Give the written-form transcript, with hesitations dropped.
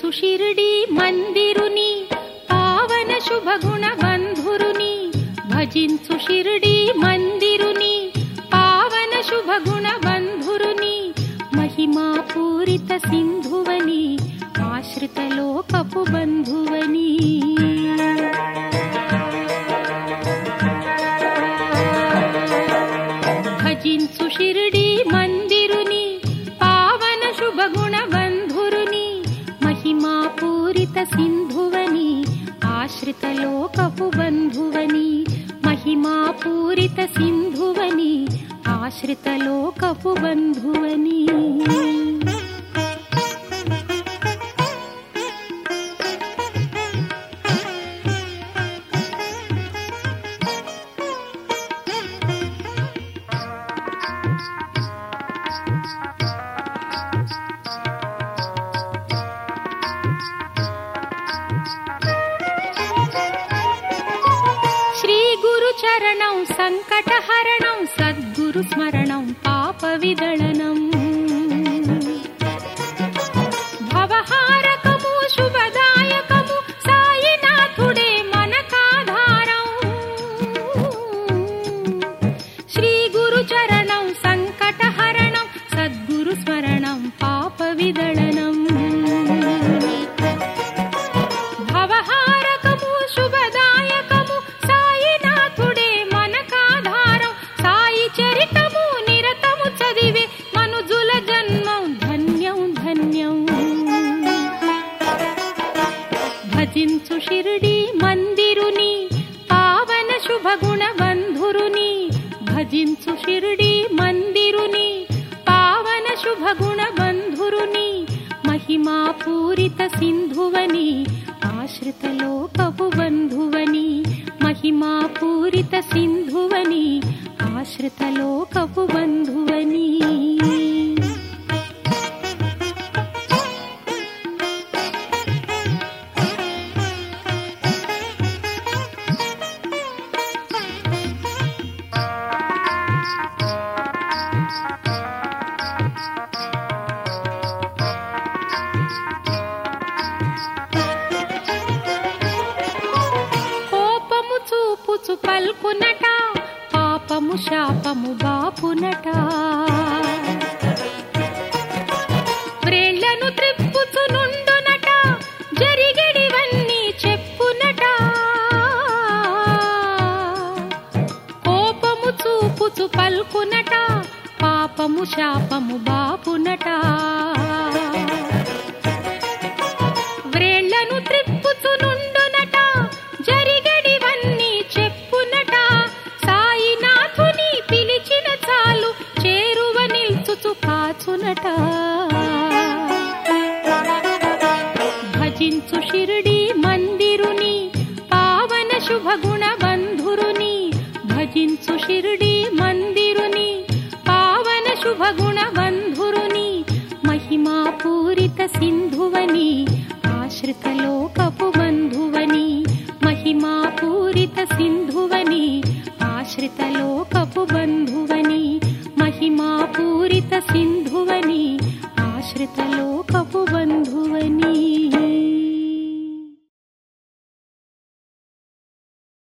భజించు షిరిడి మందిరుని పావన శుభగుణ బంధురుని భజించు షిరిడి మందిరుని పావన శుభగుణ బంధురుని మహిమా పూరిత సింధువని ఆశ్రిత లోకపు బంధువని భజించు షిరిడి మందిరుని పావన శుభగుణ బంధురుని మహిమా పూరిత సింధువని ఆశ్రిత లోకపు బంధువని మహిమా పూరిత సింధువని ఆశ్రిత లోకపు బంధువని చరణం సంకటహరణం సద్గురు స్మరణం పాప విదళనం భవహారకము శుభదాయకము సాయినాథుడే మనకాధారం శ్రీ గురు చరణం సంకటహరణం సద్గురు స్మరణం పాప విదళనం భవహారకము శుభదాయకము చరితము నిరతము చదివే మనుజుల జన్మం ధన్యం ధన్యం భజించు షిరిడి మందిరుని పావన శుభగుణ బంధురుని భజించు షిరిడి మందిరుని పావన శుభగుణ బంధురుని మహిమా పూరిత సింధువని ఆశ్రిత లోకపు బంధువని మహిమా పూరిత సింధువని ఆశ్రిత లోకపు బంధువని కోపము చూపుచు పల్కునట పాపము శాపము బాపునట వ్రేళ్లను త్రిప్పుచు నుండునట జరిగడివన్నీ చెప్పునట కోపము చూపుచు పల్కునట పాపము శాపము బాపునట వ్రేళ్లను త్రిప్పుచు నుండునట జరిగడివన్నీ చెప్పునట సాయినాథుని పిలిచిన చాలు చేరువ నిల్చుచు కాచునట భజించు షిరిడి మందిరుని పావన శుభగుణ బంధురుని భజించు షిరిడి మందిరుని పావన శుభగుణ బంధురుని మహిమా పూరిత సింధువని ఆశ్రిత లోకపు బంధువని మహిమా పూరిత సింధువని ఆశ్రిత లోకపు బంధువని మహిమా పూరిత సింధువని ఆశ్రిత లోకపు